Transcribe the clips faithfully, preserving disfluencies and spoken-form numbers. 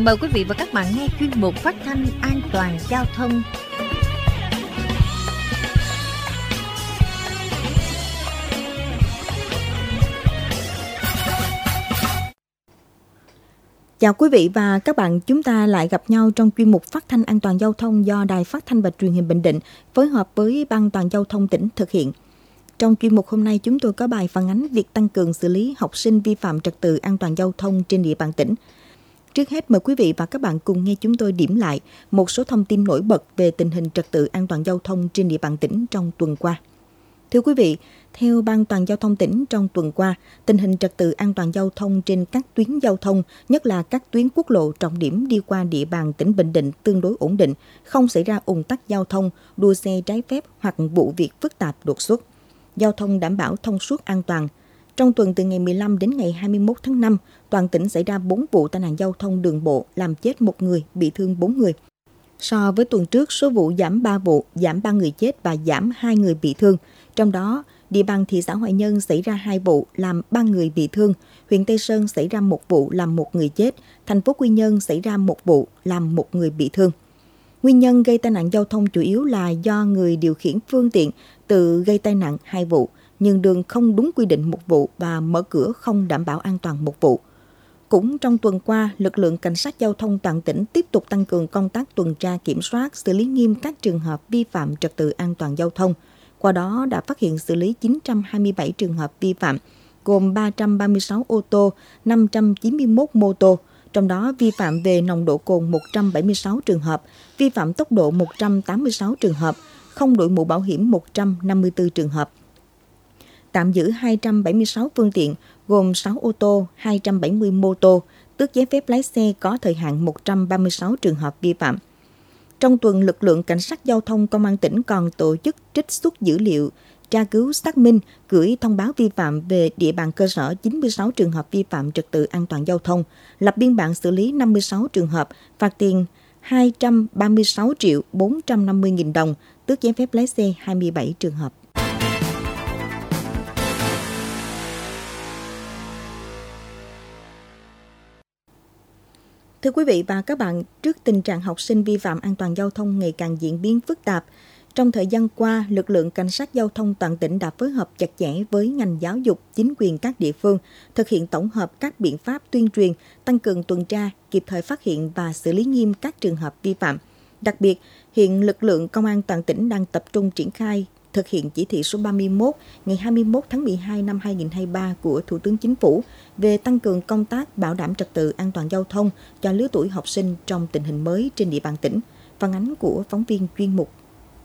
Mời quý vị và các bạn nghe chuyên mục phát thanh an toàn giao thông. Chào quý vị và các bạn, chúng ta lại gặp nhau trong chuyên mục phát thanh an toàn giao thông do Đài Phát thanh và Truyền hình Bình Định phối hợp với Ban an toàn giao thông tỉnh thực hiện. Trong chuyên mục hôm nay, chúng tôi có bài phản ánh việc tăng cường xử lý học sinh vi phạm trật tự an toàn giao thông trên địa bàn tỉnh. Trước hết, mời quý vị và các bạn cùng nghe chúng tôi điểm lại một số thông tin nổi bật về tình hình trật tự an toàn giao thông trên địa bàn tỉnh trong tuần qua. Thưa quý vị, theo Ban an toàn giao thông tỉnh trong tuần qua, tình hình trật tự an toàn giao thông trên các tuyến giao thông, nhất là các tuyến quốc lộ trọng điểm đi qua địa bàn tỉnh Bình Định tương đối ổn định, không xảy ra ùn tắc giao thông, đua xe trái phép hoặc vụ việc phức tạp đột xuất. Giao thông đảm bảo thông suốt an toàn. Trong tuần từ ngày mười lăm đến ngày hai mươi mốt tháng năm, toàn tỉnh xảy ra bốn vụ tai nạn giao thông đường bộ, làm chết một người, bị thương bốn người. So với tuần trước, số vụ giảm ba vụ, giảm ba người chết và giảm hai người bị thương. Trong đó, địa bàn thị xã Hoài Nhơn xảy ra hai vụ, làm ba người bị thương, huyện Tây Sơn xảy ra một vụ, làm một người chết, thành phố Quy Nhơn xảy ra một vụ, làm một người bị thương. Nguyên nhân gây tai nạn giao thông chủ yếu là do người điều khiển phương tiện tự gây tai nạn hai vụ, nhường đường không đúng quy định một vụ và mở cửa không đảm bảo an toàn một vụ. Cũng trong tuần qua, lực lượng cảnh sát giao thông toàn tỉnh tiếp tục tăng cường công tác tuần tra kiểm soát, xử lý nghiêm các trường hợp vi phạm trật tự an toàn giao thông. Qua đó đã phát hiện xử lý chín trăm hai mươi bảy trường hợp vi phạm, gồm ba trăm ba mươi sáu ô tô, năm trăm chín mươi mốt mô tô, trong đó vi phạm về nồng độ cồn một trăm bảy mươi sáu trường hợp, vi phạm tốc độ một trăm tám mươi sáu trường hợp, không đội mũ bảo hiểm một trăm năm mươi tư trường hợp. Tạm giữ hai trăm bảy mươi sáu phương tiện, gồm sáu ô tô, hai trăm bảy mươi mô tô, tước giấy phép lái xe có thời hạn một trăm ba mươi sáu trường hợp vi phạm. Trong tuần, lực lượng cảnh sát giao thông công an tỉnh còn tổ chức trích xuất dữ liệu, tra cứu xác minh, gửi thông báo vi phạm về địa bàn cơ sở chín mươi sáu trường hợp vi phạm trật tự an toàn giao thông, lập biên bản xử lý năm mươi sáu trường hợp, phạt tiền hai trăm ba mươi sáu triệu bốn trăm năm mươi nghìn đồng, tước giấy phép lái xe hai mươi bảy trường hợp. Thưa quý vị và các bạn, trước tình trạng học sinh vi phạm an toàn giao thông ngày càng diễn biến phức tạp, trong thời gian qua, lực lượng cảnh sát giao thông toàn tỉnh đã phối hợp chặt chẽ với ngành giáo dục, chính quyền các địa phương, thực hiện tổng hợp các biện pháp tuyên truyền, tăng cường tuần tra, kịp thời phát hiện và xử lý nghiêm các trường hợp vi phạm. Đặc biệt, hiện lực lượng công an toàn tỉnh đang tập trung triển khai thực hiện chỉ thị số ba mươi mốt ngày hai mươi mốt tháng mười hai năm hai nghìn không trăm hai mươi ba của Thủ tướng Chính phủ về tăng cường công tác bảo đảm trật tự an toàn giao thông cho lứa tuổi học sinh trong tình hình mới trên địa bàn tỉnh. Phản ánh của phóng viên chuyên mục.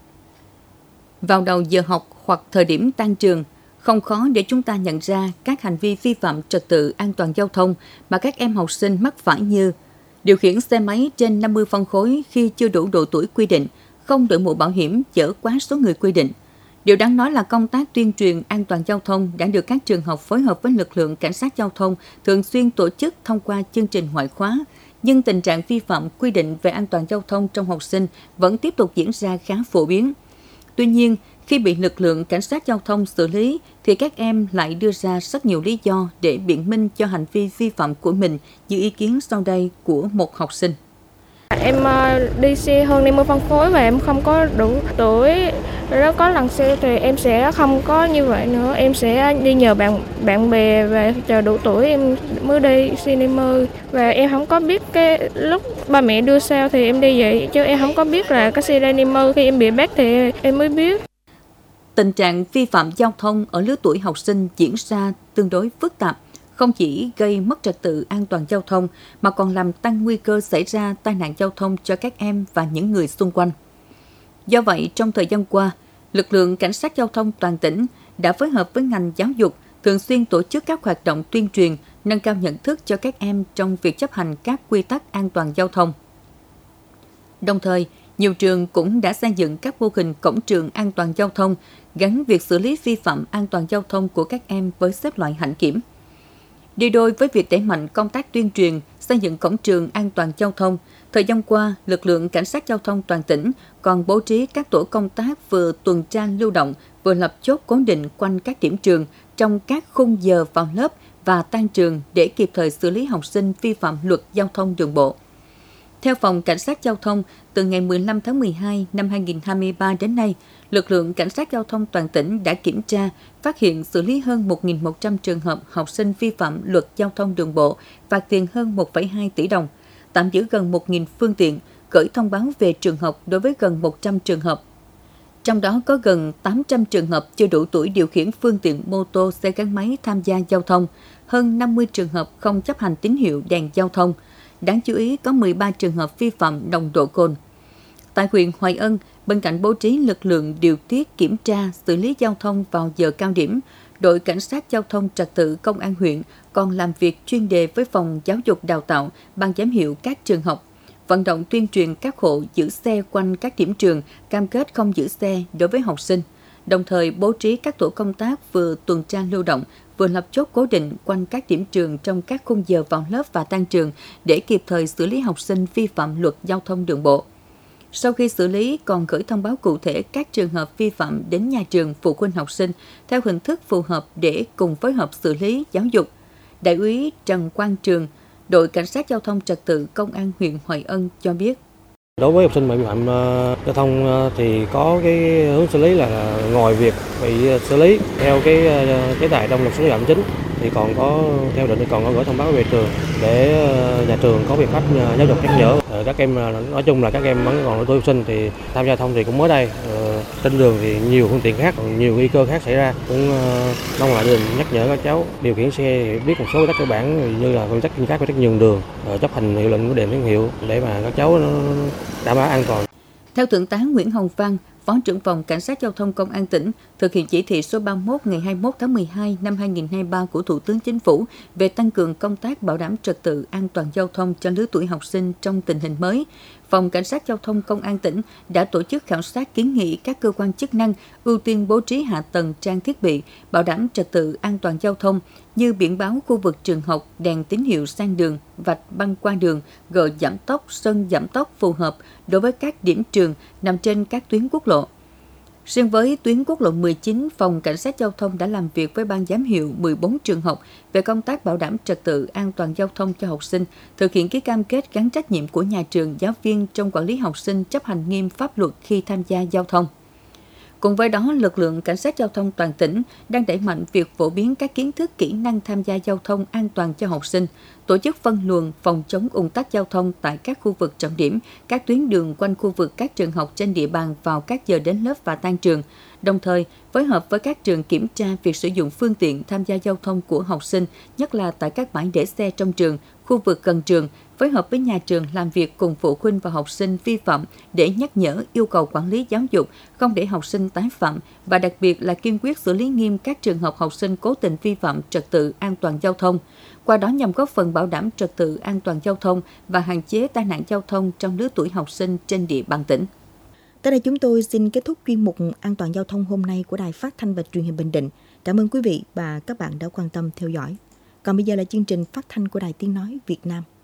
Vào đầu giờ học hoặc thời điểm tan trường, không khó để chúng ta nhận ra các hành vi vi phạm trật tự an toàn giao thông mà các em học sinh mắc phải như điều khiển xe máy trên năm mươi phân khối khi chưa đủ độ tuổi quy định, không đội mũ bảo hiểm, chở quá số người quy định. Điều đáng nói là công tác tuyên truyền an toàn giao thông đã được các trường học phối hợp với lực lượng cảnh sát giao thông thường xuyên tổ chức thông qua chương trình ngoại khóa, nhưng tình trạng vi phạm quy định về an toàn giao thông trong học sinh vẫn tiếp tục diễn ra khá phổ biến. Tuy nhiên, khi bị lực lượng cảnh sát giao thông xử lý, thì các em lại đưa ra rất nhiều lý do để biện minh cho hành vi vi phạm của mình, như ý kiến sau đây của một học sinh. Em đi xe hơn năm mươi phân khối và em không có đủ tuổi, nếu có lần xe thì em sẽ không có như vậy nữa. Em sẽ đi nhờ bạn bạn bè và chờ đủ tuổi em mới đi xe năm mươi. Và em không có biết cái lúc ba mẹ đưa sao thì em đi vậy, chứ em không có biết là cái xe năm mươi. Khi em bị bắt thì em mới biết. Tình trạng vi phạm giao thông ở lứa tuổi học sinh diễn ra tương đối phức tạp, không chỉ gây mất trật tự an toàn giao thông mà còn làm tăng nguy cơ xảy ra tai nạn giao thông cho các em và những người xung quanh. Do vậy, trong thời gian qua, lực lượng cảnh sát giao thông toàn tỉnh đã phối hợp với ngành giáo dục thường xuyên tổ chức các hoạt động tuyên truyền, nâng cao nhận thức cho các em trong việc chấp hành các quy tắc an toàn giao thông. Đồng thời, nhiều trường cũng đã xây dựng các mô hình cổng trường an toàn giao thông gắn việc xử lý vi phạm an toàn giao thông của các em với xếp loại hạnh kiểm. Đi đôi với việc đẩy mạnh công tác tuyên truyền, xây dựng cổng trường an toàn giao thông, thời gian qua, lực lượng cảnh sát giao thông toàn tỉnh còn bố trí các tổ công tác vừa tuần tra lưu động, vừa lập chốt cố định quanh các điểm trường trong các khung giờ vào lớp và tan trường để kịp thời xử lý học sinh vi phạm luật giao thông đường bộ. Theo Phòng Cảnh sát Giao thông, từ ngày mười lăm tháng mười hai năm hai nghìn không trăm hai mươi ba đến nay, lực lượng Cảnh sát Giao thông toàn tỉnh đã kiểm tra, phát hiện xử lý hơn một nghìn một trăm trường hợp học sinh vi phạm luật giao thông đường bộ, phạt tiền hơn một phẩy hai tỷ đồng, tạm giữ gần một nghìn phương tiện, gửi thông báo về trường học đối với gần một trăm trường hợp. Trong đó có gần tám trăm trường hợp chưa đủ tuổi điều khiển phương tiện mô tô, xe gắn máy tham gia giao thông, hơn năm mươi trường hợp không chấp hành tín hiệu đèn giao thông. Đáng chú ý có mười ba trường hợp vi phạm nồng độ cồn. Tại huyện Hoài Ân, bên cạnh bố trí lực lượng điều tiết kiểm tra, xử lý giao thông vào giờ cao điểm, đội Cảnh sát Giao thông Trật tự Công an huyện còn làm việc chuyên đề với Phòng Giáo dục Đào tạo, ban giám hiệu các trường học, vận động tuyên truyền các hộ giữ xe quanh các điểm trường, cam kết không giữ xe đối với học sinh, đồng thời bố trí các tổ công tác vừa tuần tra lưu động, vừa lập chốt cố định quanh các điểm trường trong các khung giờ vào lớp và tan trường để kịp thời xử lý học sinh vi phạm luật giao thông đường bộ. Sau khi xử lý, còn gửi thông báo cụ thể các trường hợp vi phạm đến nhà trường, phụ huynh học sinh theo hình thức phù hợp để cùng phối hợp xử lý giáo dục. Đại úy Trần Quang Trường, đội Cảnh sát Giao thông Trật tự Công an huyện Hoài Ân cho biết. Đối với học sinh vi phạm uh, giao thông uh, thì có cái hướng xử lý là ngoài việc bị xử lý theo cái uh, chế tài trong luật xử lý phạm chính thì còn có theo định thì còn có gửi thông báo về trường để uh, nhà trường có biện pháp uh, giáo dục nhắc nhở. Uh, các em uh, nói chung là các em vẫn còn ở tuổi học sinh thì tham gia giao thông thì cũng mới đây. Uh, trên đường thì nhiều phương tiện khác, nhiều nguy cơ khác xảy ra, cũng uh, mong là gia đình nhắc nhở các cháu điều khiển xe biết một số quy tắc cơ bản như là quy tắc trên các quy tắc nhường đường, uh, chấp hành hiệu lệnh của đèn tín hiệu để mà các cháu nó đảm bảo an toàn. Theo Thượng tá Nguyễn Hồng Văn, Phó trưởng phòng Cảnh sát Giao thông Công an tỉnh, thực hiện chỉ thị số ba mươi mốt ngày hai mươi mốt tháng mười hai năm hai nghìn không trăm hai mươi ba của Thủ tướng Chính phủ về tăng cường công tác bảo đảm trật tự an toàn giao thông cho lứa tuổi học sinh trong tình hình mới, Phòng Cảnh sát Giao thông Công an tỉnh đã tổ chức khảo sát kiến nghị các cơ quan chức năng ưu tiên bố trí hạ tầng trang thiết bị bảo đảm trật tự an toàn giao thông như biển báo khu vực trường học, đèn tín hiệu sang đường, vạch băng qua đường, gờ giảm tốc, sân giảm tốc phù hợp đối với các điểm trường nằm trên các tuyến quốc lộ. Riêng với tuyến quốc lộ mười chín, Phòng Cảnh sát Giao thông đã làm việc với ban giám hiệu mười bốn trường học về công tác bảo đảm trật tự an toàn giao thông cho học sinh, thực hiện ký cam kết gắn trách nhiệm của nhà trường, giáo viên trong quản lý học sinh chấp hành nghiêm pháp luật khi tham gia giao thông. Cùng với đó, lực lượng Cảnh sát Giao thông toàn tỉnh đang đẩy mạnh việc phổ biến các kiến thức, kỹ năng tham gia giao thông an toàn cho học sinh, tổ chức phân luồng, phòng chống ùn tắc giao thông tại các khu vực trọng điểm, các tuyến đường quanh khu vực các trường học trên địa bàn vào các giờ đến lớp và tan trường, đồng thời phối hợp với các trường kiểm tra việc sử dụng phương tiện tham gia giao thông của học sinh, nhất là tại các bãi để xe trong trường, khu vực gần trường, phối hợp với nhà trường làm việc cùng phụ huynh và học sinh vi phạm để nhắc nhở, yêu cầu quản lý giáo dục không để học sinh tái phạm và đặc biệt là kiên quyết xử lý nghiêm các trường hợp học sinh cố tình vi phạm trật tự an toàn giao thông. Qua đó nhằm góp phần bảo đảm trật tự an toàn giao thông và hạn chế tai nạn giao thông trong lứa tuổi học sinh trên địa bàn tỉnh. Tới đây chúng tôi xin kết thúc chuyên mục An toàn giao thông hôm nay của Đài Phát thanh và Truyền hình Bình Định. Cảm ơn quý vị và các bạn đã quan tâm theo dõi. Còn bây giờ là chương trình phát thanh của Đài Tiếng nói Việt Nam.